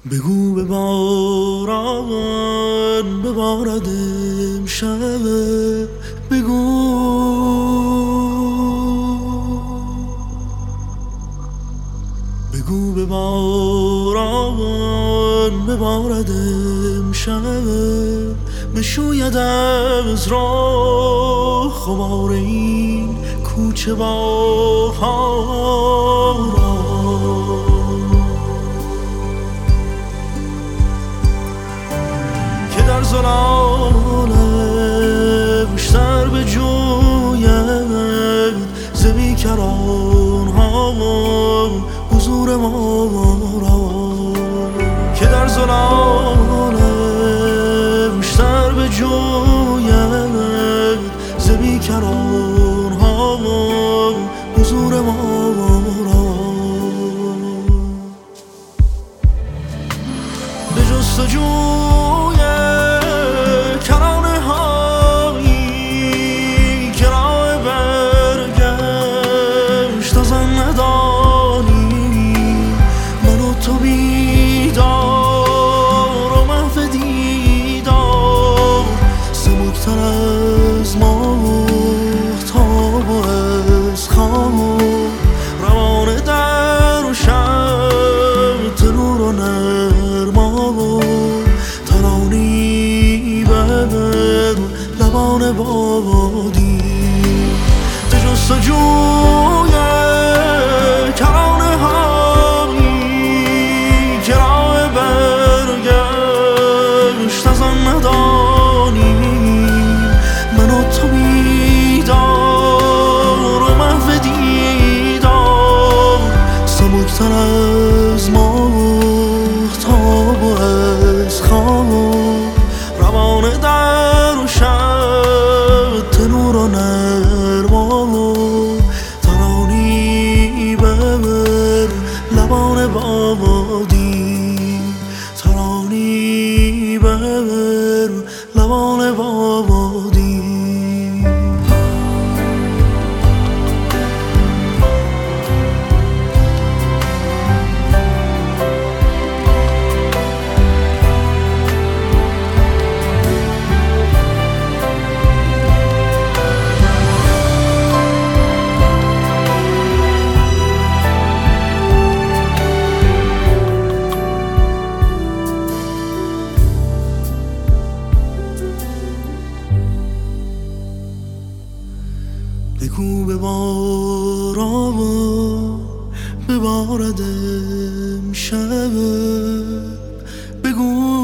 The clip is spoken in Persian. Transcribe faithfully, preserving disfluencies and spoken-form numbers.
بگو به باران ببارد امشب، بگو بگو به باران ببارد امشب، بشوید از راه غبار این کوچه بهار را، که در ظلالش سر بجوید ز بیکران ها حضور ما را، که در ظلالش سر بجوید ز بیکران ها حضور ما را، به جستجوی کرانه هایی که راه برگشت از آن ندانی، من و تو بیدار و محو دیدار، سبکتر از ماهتاب و از خواب، روانه در و شب تنور و نرما و ترانی بر لبان بادی، به جستجوی کرانه هایی که راه برگشت از آن ندانی، من و تو بیدار و محو دیدار، سبکتر از ماهتاب و از خواب، روانه در و شب تنور و نرما و ترانی بر لبان بادی، ترانی بر لبان بادی. بگو به باران ببارد امشب، بگو